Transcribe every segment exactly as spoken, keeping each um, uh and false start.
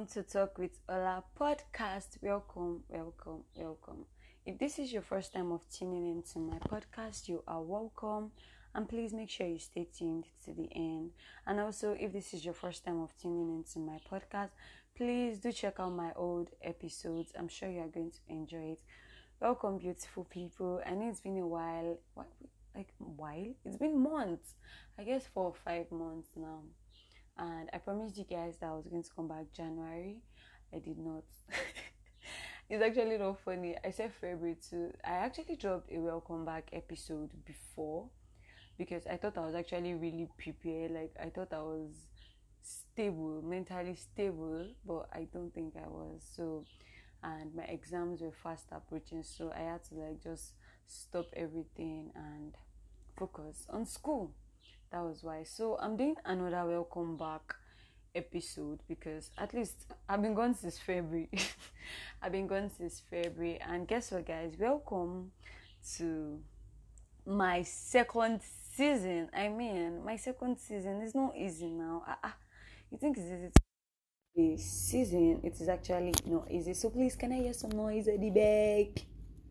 welcome to Talk with Ola podcast. Welcome, welcome, welcome. If this is your first time of tuning into my podcast, you are welcome. And please make sure you stay tuned to the end. And also, if this is your first time of tuning into my podcast, please do check out my old episodes. I'm sure you are going to enjoy it. Welcome, beautiful people. I know it's been a while. What, like, while? It's been months. I guess four or five months now. And I promised you guys that I was going to come back January. I did not. It's actually not funny. I said February too. I actually dropped a welcome back episode before because I thought I was actually really prepared. Like, I thought I was stable, mentally stable, but I don't think I was. So, and my exams were fast approaching, so I had to like just stop everything and focus on school. That was why. So I'm doing another welcome back episode because at least I've been gone since February. I've been gone since February, and guess what, guys? Welcome to my second season. I mean, my second season is not easy now. Ah, uh, uh, you think it's easy? The season, it is actually not easy. So please, can I hear some noise at the back?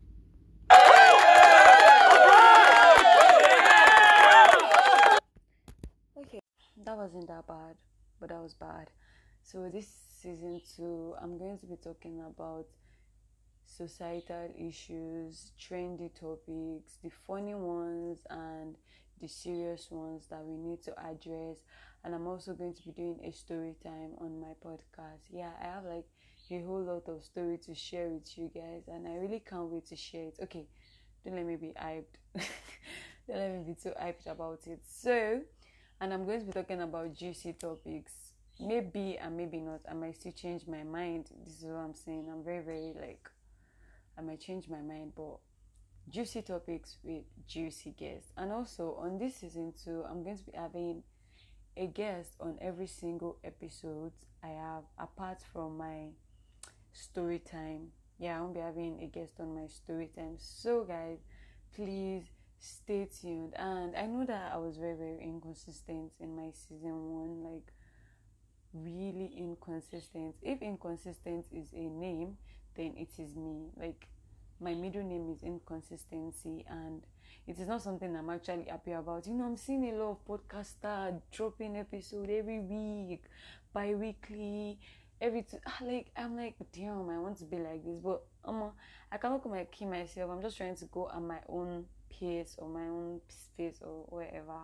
Okay, that wasn't that bad, but that was bad. So this season two, I'm going to be talking about societal issues, trendy topics, the funny ones and the serious ones that we need to address. And I'm also going to be doing a story time on my podcast. Yeah, I have like a whole lot of story to share with you guys, and I really can't wait to share it. Okay, don't let me be hyped. Don't let me be too hyped about it. So, and I'm going to be talking about juicy topics. Maybe and maybe not. I might still change my mind. This is what I'm saying. I'm very, very like, I might change my mind, but juicy topics with juicy guests. And also on this season two, I'm going to be having a guest on every single episode I have, apart from my story time. Yeah, I won't be having a guest on my story time. So guys, please stay tuned. And I know that I was very, very inconsistent in my season one, like really inconsistent. If inconsistent is a name, then it is me. Like, my middle name is inconsistency, and it is not something I'm actually happy about. You know, I'm seeing a lot of podcasters dropping episode every week, bi-weekly, every two, like, I'm like, damn, I want to be like this, but um, I cannot come and keep myself. I'm just trying to go at my own pace or my own space or wherever.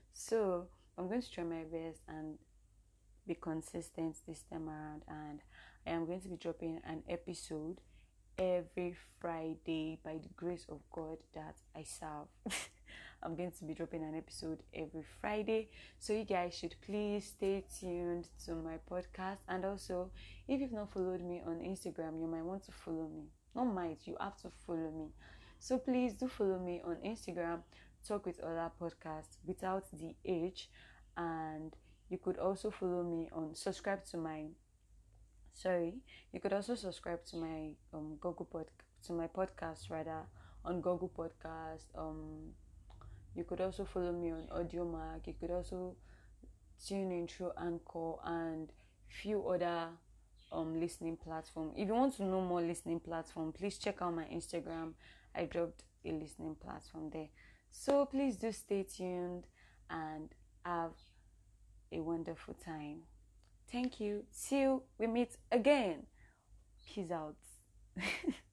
So I'm going to try my best and be consistent this time around, and I am going to be dropping an episode every Friday by the grace of God that I serve. I'm going to be dropping an episode every Friday, so you guys should please stay tuned to my podcast. And also, if you've not followed me on Instagram, you might want to follow me. Not might, you have to follow me. So please do follow me on Instagram, Talk with Ola Podcast without the H. And you could also follow me on subscribe to my sorry you could also subscribe to my um Google pod to my podcast rather on Google Podcast. Um you could also follow me on AudioMac. You could also tune in through Anchor and few other um listening platform. If you want to know more listening platform, please check out my Instagram. I dropped a listening platform there. So please do stay tuned and have a wonderful time. Thank you. See you. We meet again. Peace out.